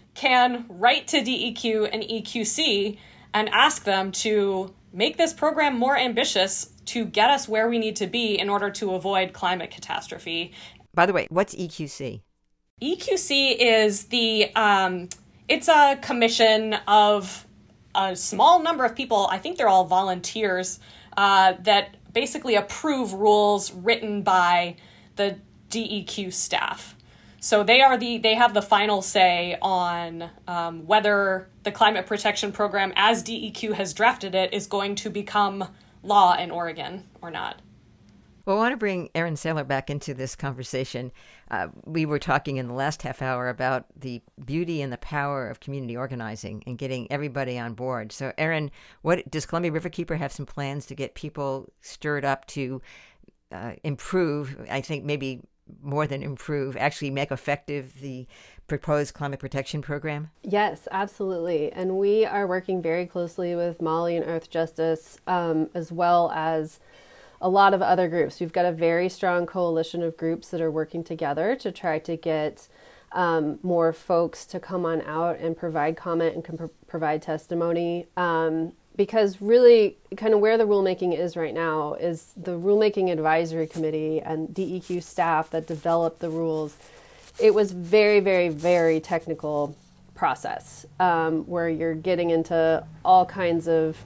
can write to D E Q and E Q C and ask them to make this program more ambitious to get us where we need to be in order to avoid climate catastrophe. By the way, what's E Q C? E Q C is the, um, it's a commission of a small number of people, I think they're all volunteers, uh, that basically approve rules written by the D E Q staff. So they are the they have the final say on um, whether the climate protection program, as D E Q has drafted it, is going to become law in Oregon or not. Well, I want to bring Erin Saylor back into this conversation. Uh, we were talking in the last half hour about the beauty and the power of community organizing and getting everybody on board. So, Erin, what does Columbia Riverkeeper have some plans to get people stirred up to uh, improve? I think maybe more than improve, actually make effective the proposed climate protection program? Yes, absolutely. And we are working very closely with Molly and Earth Justice, um, as well as a lot of other groups. We've got a very strong coalition of groups that are working together to try to get um, more folks to come on out and provide comment and can pro- provide testimony. Um, because really kind of where the rulemaking is right now is the Rulemaking Advisory Committee and D E Q staff that developed the rules. It was very, very, very technical process um, where you're getting into all kinds of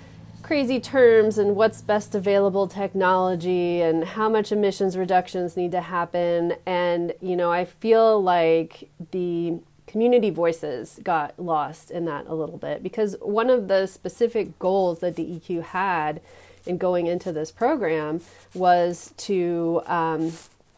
crazy terms and what's best available technology and how much emissions reductions need to happen. And, you know, I feel like the community voices got lost in that a little bit, because one of the specific goals that D E Q had in going into this program was to um,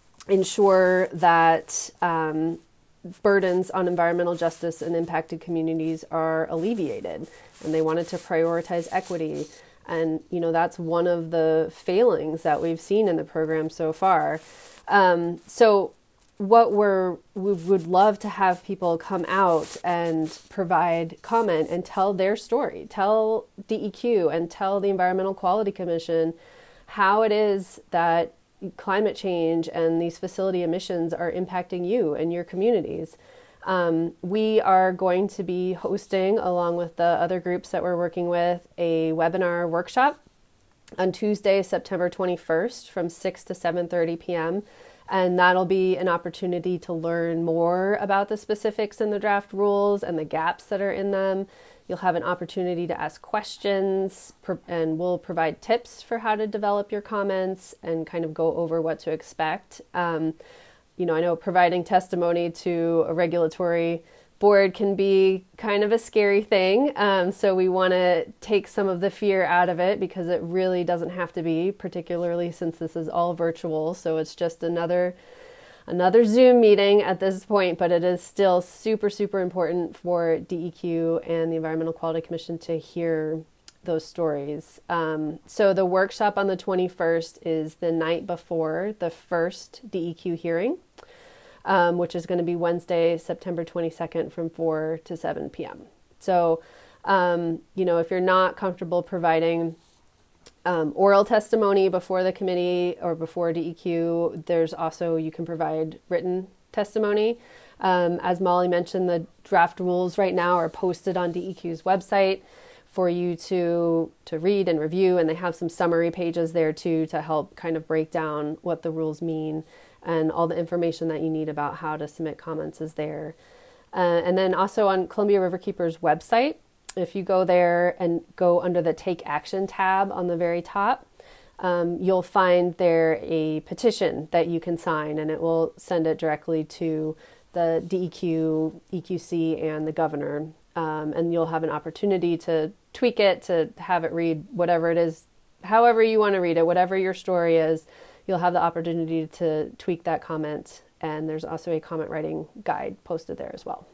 ensure that um, burdens on environmental justice and impacted communities are alleviated. And they wanted to prioritize equity. And, you know, that's one of the failings that we've seen in the program so far. Um, so what we're, we would love to have people come out and provide comment and tell their story, tell D E Q and tell the Environmental Quality Commission how it is that climate change and these facility emissions are impacting you and your communities. Um, we are going to be hosting, along with the other groups that we're working with, a webinar workshop on Tuesday, September twenty-first from six to seven thirty p.m. And that'll be an opportunity to learn more about the specifics in the draft rules and the gaps that are in them, You'll have an opportunity to ask questions, and we'll provide tips for how to develop your comments and kind of go over what to expect. Um, you know, I know providing testimony to a regulatory board can be kind of a scary thing. Um, so we want to take some of the fear out of it, because it really doesn't have to be, particularly since this is all virtual. So it's just another another Zoom meeting at this point, but it is still super, super important for D E Q and the Environmental Quality Commission to hear those stories. Um, so the workshop on the twenty-first is the night before the first D E Q hearing. Um, which is going to be Wednesday, September twenty-second from four to seven p.m. So, um, you know, if you're not comfortable providing um, oral testimony before the committee or before D E Q, there's also, you can provide written testimony. Um, as Molly mentioned, the draft rules right now are posted on D E Q's website for you to to read and review, and they have some summary pages there too to help kind of break down what the rules mean. And all the information that you need about how to submit comments is there. Uh, and then also on Columbia Riverkeeper's website, if you go there and go under the Take Action tab on the very top, um, you'll find there a petition that you can sign, and it will send it directly to the D E Q, E Q C, and the governor. Um, and you'll have an opportunity to tweak it, to have it read whatever it is, however you want to read it, whatever your story is. You'll have the opportunity to tweak that comment, and there's also a comment writing guide posted there as well.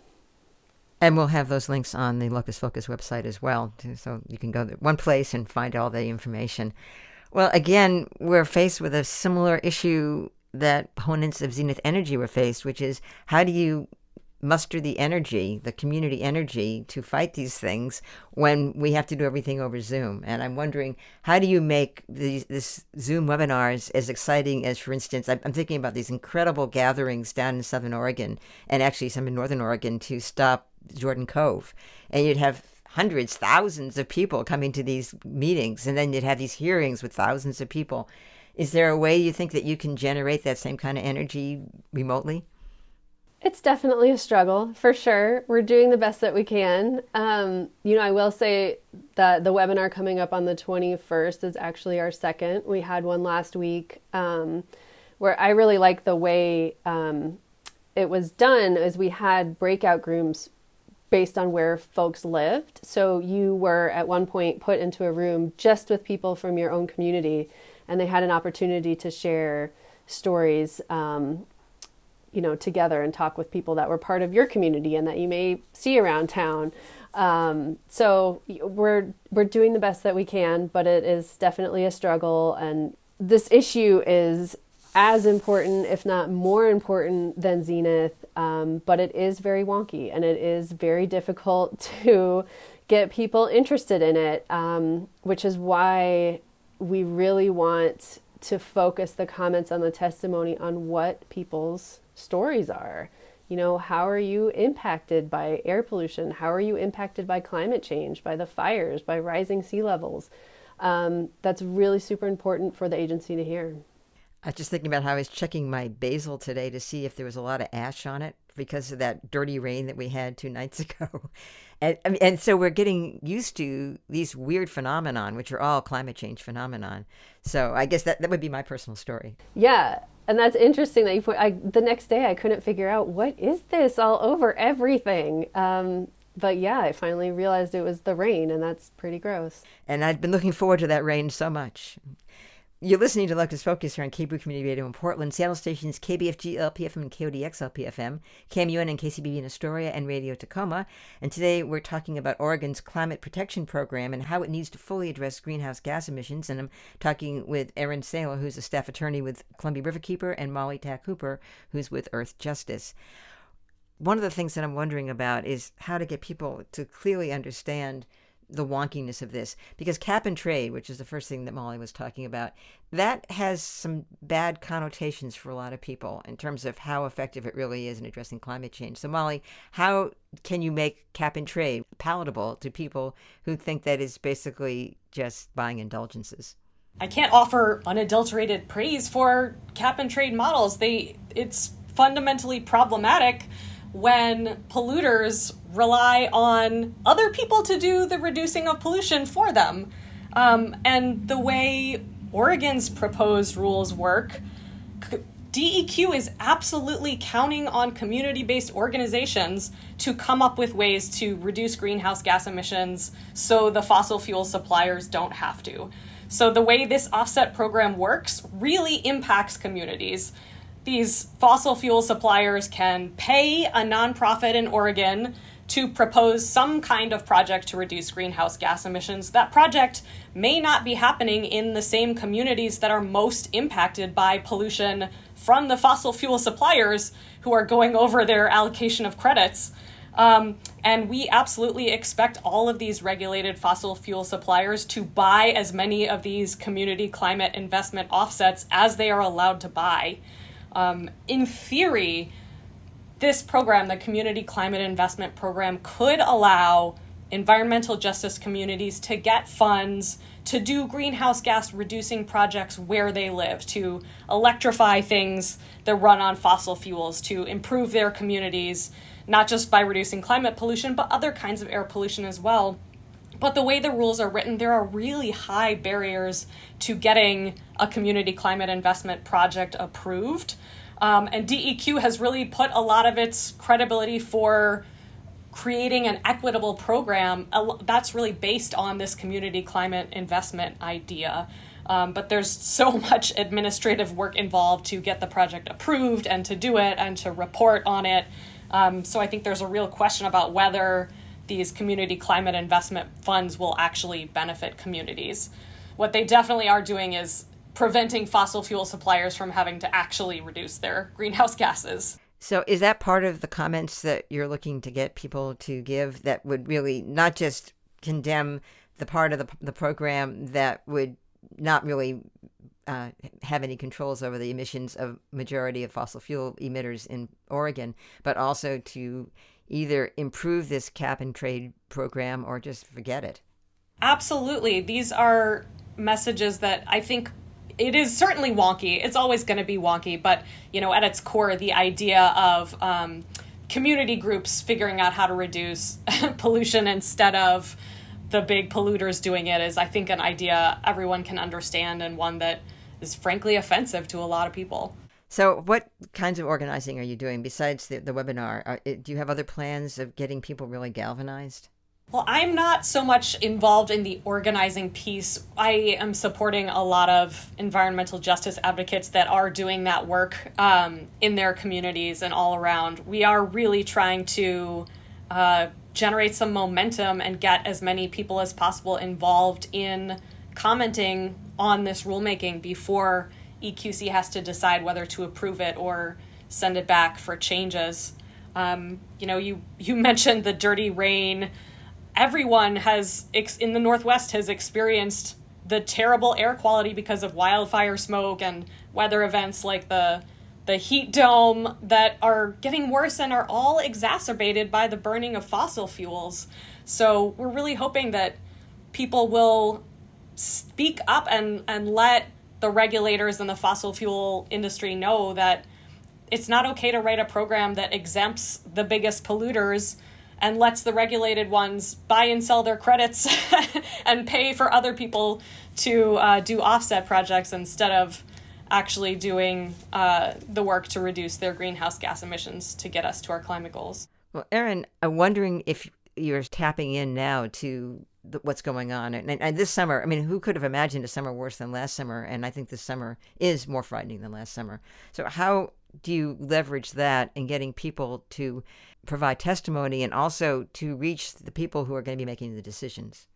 And we'll have those links on the Locus Focus website as well, too, so you can go to one place and find all the information. Well, again, we're faced with a similar issue that opponents of Zenith Energy were faced, which is how do you muster the energy, the community energy, to fight these things when we have to do everything over Zoom? And I'm wondering, how do you make these this Zoom webinars as exciting as, for instance, I'm thinking about these incredible gatherings down in Southern Oregon and actually some in Northern Oregon to stop Jordan Cove. And you'd have hundreds, thousands of people coming to these meetings, and then you'd have these hearings with thousands of people. Is there a way you think that you can generate that same kind of energy remotely? It's definitely a struggle, for sure. We're doing the best that we can. Um, you know, I will say that the webinar coming up on the twenty-first is actually our second. We had one last week um, where I really like the way um, it was done, is we had breakout rooms based on where folks lived. So you were at one point put into a room just with people from your own community, and they had an opportunity to share stories um you know, together and talk with people that were part of your community and that you may see around town. Um, so we're we're doing the best that we can, but it is definitely a struggle. And this issue is as important, if not more important, than Zenith. Um, but it is very wonky, and it is very difficult to get people interested in it, um, which is why we really want to focus the comments on the testimony on what people's stories are. You know, how are you impacted by air pollution? How are you impacted by climate change, by the fires, by rising sea levels? Um, that's really super important for the agency to hear. I was just thinking about how I was checking my basil today to see if there was a lot of ash on it because of that dirty rain that we had two nights ago. And, and so we're getting used to these weird phenomenon, which are all climate change phenomenon. So I guess that, that would be my personal story. Yeah. And that's interesting that you put, I, the next day I couldn't figure out, what is this all over everything? Um, but yeah, I finally realized it was the rain, and that's pretty gross. And I'd been looking forward to that rain so much. You're listening to Locus Focus here on K B O Community Radio in Portland, Seattle stations K B F G L P F M and K O D X L P F M, K M U N and K C B B in Astoria, and Radio Tacoma. And today we're talking about Oregon's climate protection program and how it needs to fully address greenhouse gas emissions. And I'm talking with Erin Saylor, who's a staff attorney with Columbia Riverkeeper, and Molly Tack Hooper, who's with Earth Justice. One of the things that I'm wondering about is how to get people to clearly understand the wonkiness of this, because cap and trade, which is the first thing that Molly was talking about, that has some bad connotations for a lot of people in terms of how effective it really is in addressing climate change. So Molly, how can you make cap and trade palatable to people who think that is basically just buying indulgences? I can't offer unadulterated praise for cap and trade models. They, it's fundamentally problematic when polluters rely on other people to do the reducing of pollution for them. Um, and the way Oregon's proposed rules work, D E Q is absolutely counting on community-based organizations to come up with ways to reduce greenhouse gas emissions so the fossil fuel suppliers don't have to. So the way this offset program works really impacts communities. These fossil fuel suppliers can pay a nonprofit in Oregon to propose some kind of project to reduce greenhouse gas emissions. That project may not be happening in the same communities that are most impacted by pollution from the fossil fuel suppliers who are going over their allocation of credits. Um, and we absolutely expect all of these regulated fossil fuel suppliers to buy as many of these community climate investment offsets as they are allowed to buy. Um, in theory, this program, the Community Climate Investment Program, could allow environmental justice communities to get funds to do greenhouse gas reducing projects where they live, to electrify things that run on fossil fuels, to improve their communities, not just by reducing climate pollution, but other kinds of air pollution as well. But the way the rules are written, there are really high barriers to getting a community climate investment project approved. Um, and D E Q has really put a lot of its credibility for creating an equitable program that's really based on this community climate investment idea. Um, but there's so much administrative work involved to get the project approved and to do it and to report on it. Um, so I think there's a real question about whether these community climate investment funds will actually benefit communities. What they definitely are doing is preventing fossil fuel suppliers from having to actually reduce their greenhouse gases. So is that part of the comments that you're looking to get people to give that would really not just condemn the part of the, the program that would not really uh, have any controls over the emissions of majority of fossil fuel emitters in Oregon, but also to either improve this cap and trade program or just forget it? Absolutely. These are messages that I think it is certainly wonky. It's always going to be wonky, but you know, at its core, the idea of um, community groups figuring out how to reduce pollution instead of the big polluters doing it is, I think, an idea everyone can understand and one that is frankly offensive to a lot of people. So what kinds of organizing are you doing besides the, the webinar? Are, do you have other plans of getting people really galvanized? Well, I'm not so much involved in the organizing piece. I am supporting a lot of environmental justice advocates that are doing that work um, in their communities and all around. We are really trying to uh, generate some momentum and get as many people as possible involved in commenting on this rulemaking before E Q C has to decide whether to approve it or send it back for changes. Um, you know, you, you mentioned the dirty rain. Everyone has, in the Northwest, has experienced the terrible air quality because of wildfire smoke and weather events like the the heat dome that are getting worse and are all exacerbated by the burning of fossil fuels. So we're really hoping that people will speak up and, and let the regulators and the fossil fuel industry know that it's not okay to write a program that exempts the biggest polluters and lets the regulated ones buy and sell their credits and pay for other people to uh, do offset projects instead of actually doing uh, the work to reduce their greenhouse gas emissions to get us to our climate goals. Well, Erin, I'm wondering if you're tapping in now to the, what's going on. And, and this summer, I mean, who could have imagined a summer worse than last summer? And I think this summer is more frightening than last summer. So how do you leverage that in getting people to provide testimony and also to reach the people who are going to be making the decisions?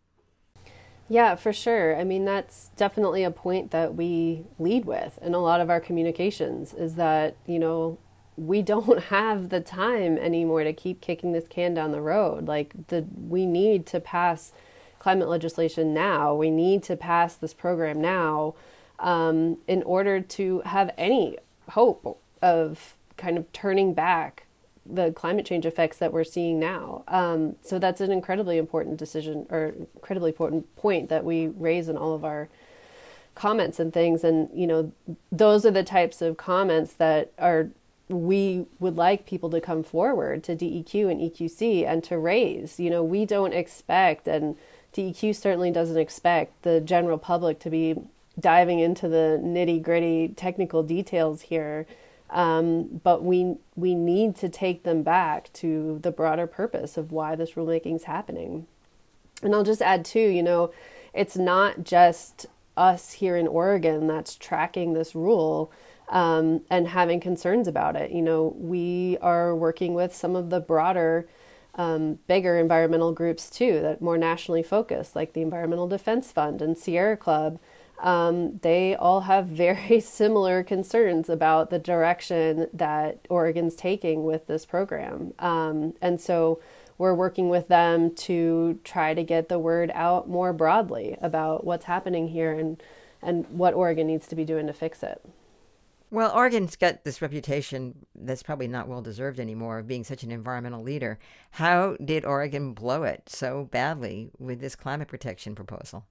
Yeah, for sure. I mean, that's definitely a point that we lead with in a lot of our communications is that, you know, we don't have the time anymore to keep kicking this can down the road. Like, the we need to pass climate legislation now. We need to pass this program now um, in order to have any hope of kind of turning back the climate change effects that we're seeing now. Um, so that's an incredibly important decision or incredibly important point that we raise in all of our comments and things. And, you know, those are the types of comments that are we would like people to come forward to D E Q and E Q C and to raise. You know, we don't expect, and D E Q certainly doesn't expect, the general public to be diving into the nitty gritty technical details here. Um, but we we need to take them back to the broader purpose of why this rulemaking is happening. And I'll just add too, you know, it's not just us here in Oregon that's tracking this rule um, and having concerns about it. You know, we are working with some of the broader, um, bigger environmental groups too, that more nationally focused, like the Environmental Defense Fund and Sierra Club. Um, they all have very similar concerns about the direction that Oregon's taking with this program. Um, and so we're working with them to try to get the word out more broadly about what's happening here and, and what Oregon needs to be doing to fix it. Well, Oregon's got this reputation that's probably not well-deserved anymore of being such an environmental leader. How did Oregon blow it so badly with this climate protection proposal?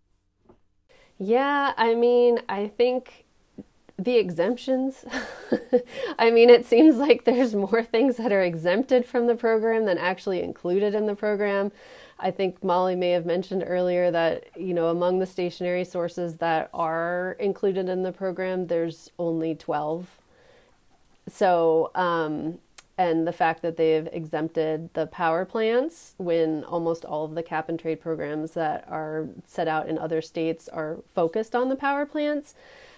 Yeah, I mean, I think the exemptions, I mean, it seems like there's more things that are exempted from the program than actually included in the program. I think Molly may have mentioned earlier that, you know, among the stationary sources that are included in the program, there's only twelve. So, um, and the fact that they've exempted the power plants when almost all of the cap and trade programs that are set out in other states are focused on the power plants.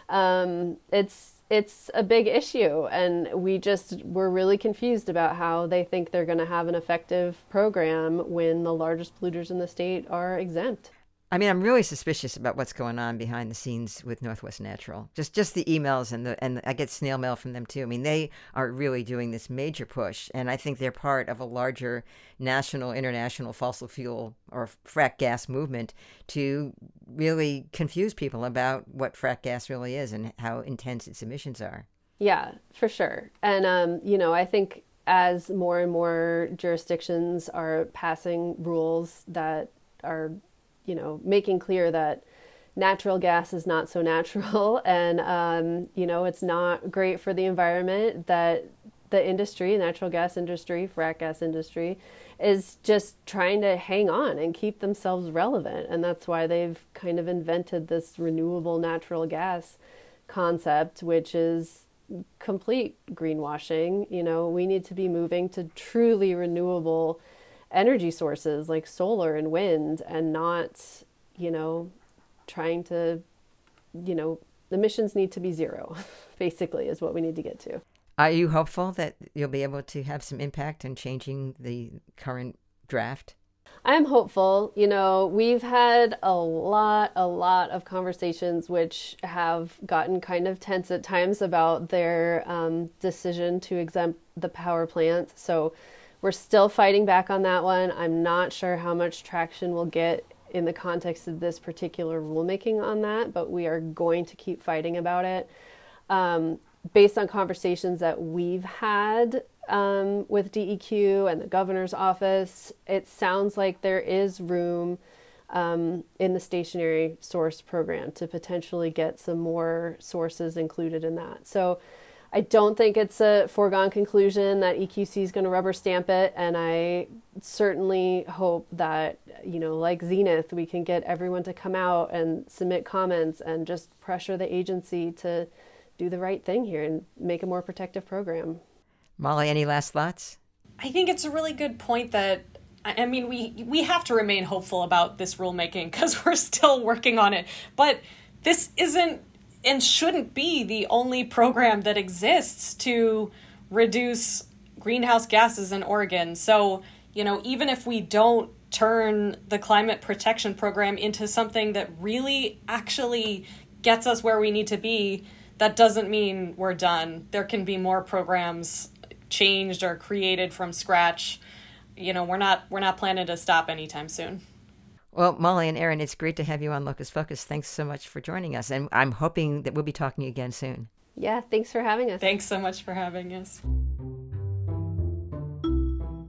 Um, it's it's a big issue, and we just we're really confused about how they think they're going to have an effective program when the largest polluters in the state are exempt. I mean, I'm really suspicious about what's going on behind the scenes with Northwest Natural. Just just the emails and the and I get snail mail from them too. I mean, they are really doing this major push, and I think they're part of a larger national, international fossil fuel or frack gas movement to really confuse people about what frack gas really is and how intense its emissions are. Yeah, for sure. And um, you know, I think as more and more jurisdictions are passing rules that are, you know, making clear that natural gas is not so natural and, um, you know, it's not great for the environment, that the industry, natural gas industry, frack gas industry, is just trying to hang on and keep themselves relevant. And that's why they've kind of invented this renewable natural gas concept, which is complete greenwashing. You know, we need to be moving to truly renewable energy sources like solar and wind, and not, you know, trying to, you know, emissions need to be zero, basically, is what we need to get to. Are you hopeful that you'll be able to have some impact in changing the current draft? I'm hopeful. You know, we've had a lot, a lot of conversations which have gotten kind of tense at times about their um, decision to exempt the power plant. So we're still fighting back on that one. I'm not sure how much traction we'll get in the context of this particular rulemaking on that, but we are going to keep fighting about it. Um, based on conversations that we've had um, with D E Q and the governor's office, it sounds like there is room um, in the stationary source program to potentially get some more sources included in that. So I don't think it's a foregone conclusion that E Q C is going to rubber stamp it. And I certainly hope that, you know, like Zenith, we can get everyone to come out and submit comments and just pressure the agency to do the right thing here and make a more protective program. Molly, any last thoughts? I think it's a really good point that, I mean, we, we have to remain hopeful about this rulemaking because we're still working on it. But this isn't and shouldn't be the only program that exists to reduce greenhouse gases in Oregon. So, you know, even if we don't turn the climate protection program into something that really actually gets us where we need to be, that doesn't mean we're done. There can be more programs changed or created from scratch. You know, we're not we're not planning to stop anytime soon. Well, Molly and Erin, it's great to have you on Locus Focus. Thanks so much for joining us. And I'm hoping that we'll be talking again soon. Yeah, thanks for having us. Thanks so much for having us.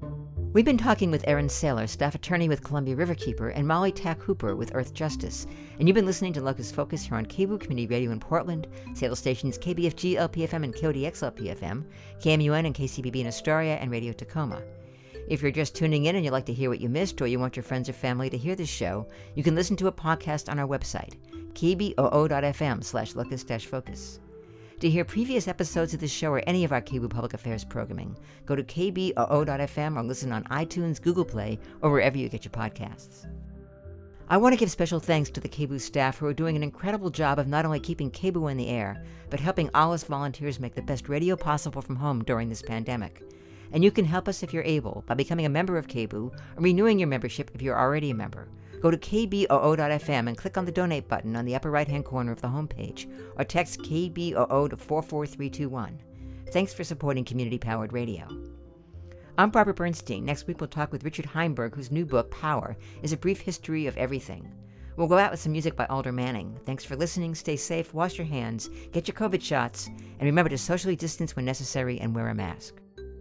We've been talking with Erin Saylor, staff attorney with Columbia Riverkeeper, and Molly Tack Hooper with Earth Justice. And you've been listening to Locust Focus here on K B O Community Radio in Portland, Seattle stations K B F G L P F M and K O D X L P F M, K M U N and K C B B in Astoria, and Radio Tacoma. If you're just tuning in and you'd like to hear what you missed, or you want your friends or family to hear this show, you can listen to a podcast on our website, k b o o dot f m slash locust dash focus. To hear previous episodes of this show or any of our K B O Public Affairs programming, go to k b o o dot f m or listen on iTunes, Google Play, or wherever you get your podcasts. I want to give special thanks to the K B O staff who are doing an incredible job of not only keeping K B O in the air, but helping all us volunteers make the best radio possible from home during this pandemic. And you can help us if you're able by becoming a member of K B O or renewing your membership if you're already a member. Go to k b o o dot f m and click on the donate button on the upper right-hand corner of the homepage, or text K B O O to four four three two one. Thanks for supporting community-powered radio. I'm Barbara Bernstein. Next week we'll talk with Richard Heimberg, whose new book, Power, is a brief history of everything. We'll go out with some music by Alder Manning. Thanks for listening. Stay safe, wash your hands, get your COVID shots, and remember to socially distance when necessary and wear a mask.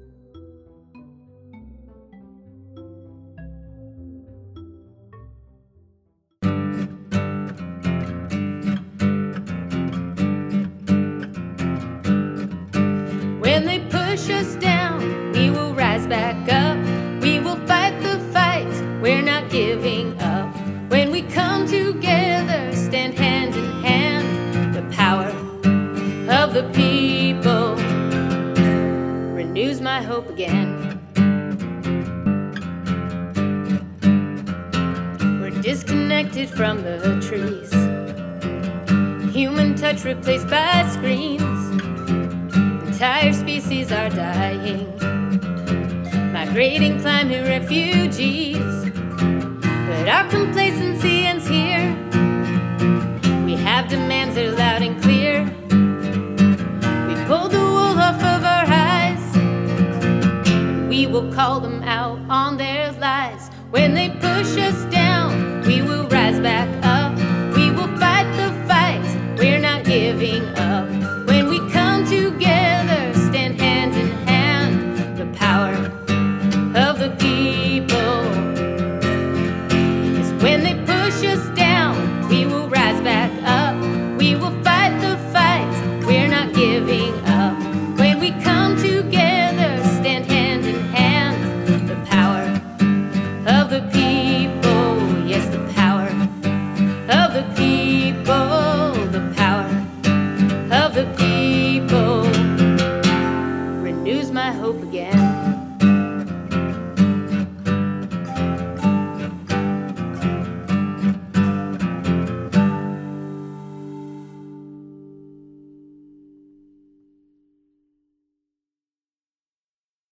When they push us down, we will rise back up. We will fight the fight, we're not giving up. When we come together, stand hand in hand, the power of the people renews my hope again. We're disconnected from the trees, human touch replaced by screens. Entire species are dying, migrating climate refugees. But our complacency ends here. We have demands that are loud and clear. We pulled the wool off of our eyes, and we will call them out on their lies. When they push us down, we will rise back up.